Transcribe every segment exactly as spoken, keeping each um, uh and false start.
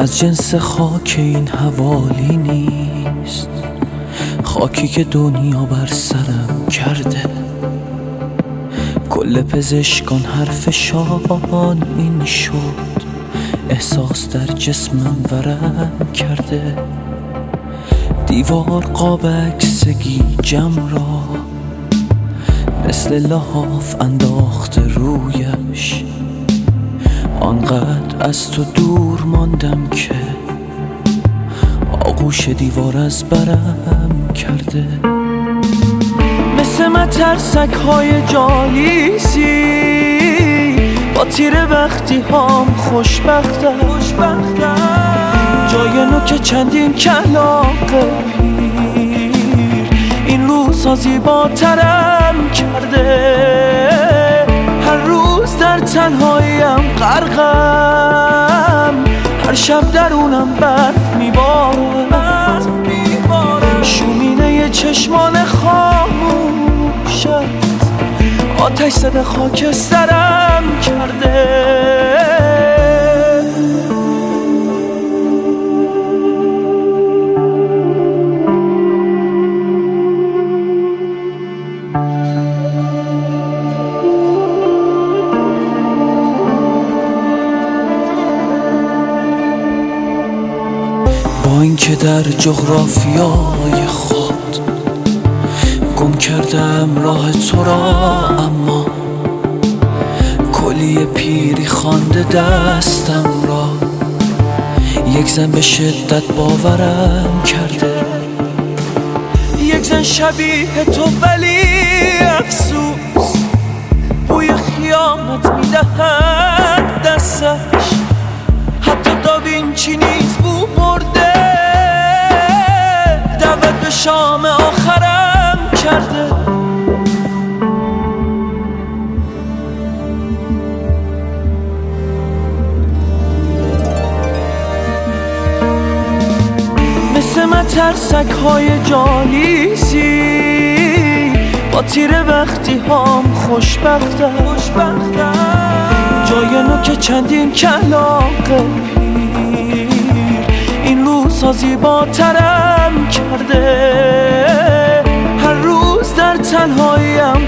از جنس خاک این حوالی نیست، خاکی که دنیا بر سرم کرده. کل پزشکان حرفشان این شد، احساس در جسمم ورم کرده. دیوار قاب عکسگی جم را مثل لحاف انداخته رویش. آنقدر از تو دور ماندم که آغوش دیوار از برم کرده. مثل مترسک های جالیسی با تیر وقتی هام خوشبختم. جای نوک چندین کلاق پیر این روزها زیباترم کرده. هر روز در تنهاییم غرقم، هر شب درونم برف میبارد. شومینه چشمان خاموشت آتش زده خاک سرم کرده. با اینکه در جغرافیای خود گم کردم راه تو را، اما کلی پیری خوانده دستم را. یک زن به شدت باورم کرده، یک زن شبیه تو ولی افسوس بوی خیانت میدهد دستش. حتی داوینچی نیز بو برده، دعوت به شام آخرم کرده. مثل مترسک های جالیسی با تیر وقتی هام خوشبختم. جای نوک چندین کلاق پیر این روزها زیباترم کرده. هر روز در تنهاییم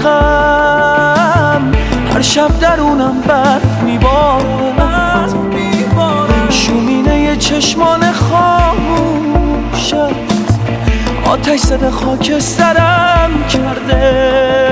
غرقم، هر شب درونم برف میبارد. شومینه چشمان خاموشت آتش زده خاک سرم کرده.